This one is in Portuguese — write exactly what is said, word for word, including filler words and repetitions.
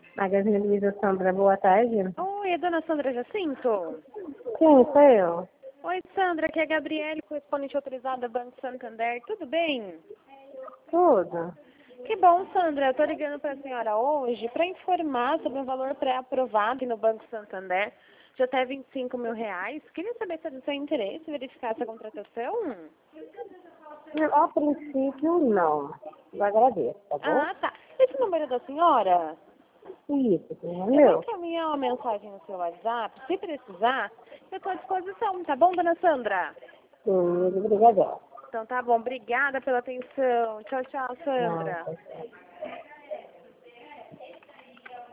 Magazine Luiza, Sandra, boa tarde. Oi, é dona Sandra Jacinto? Sim, sou eu. Oi, Sandra, aqui é a Gabriele, correspondente autorizada do Banco Santander. Tudo bem? Tudo. Que bom, Sandra. Eu tô ligando para a senhora hoje para informar sobre um valor pré-aprovado aqui no Banco Santander de até vinte e cinco mil reais. Queria saber se é do seu interesse verificar essa contratação. A princípio, não. Eu agradeço, tá bom? Ah, tá. Esse número é da senhora? Isso, sim, é Eu vou meu. encaminhar uma mensagem no seu WhatsApp. Se precisar, eu estou à disposição. Tá bom, dona Sandra? Sim, obrigada. Então tá bom. Obrigada pela atenção. Tchau, tchau, Não, Sandra. tá certo.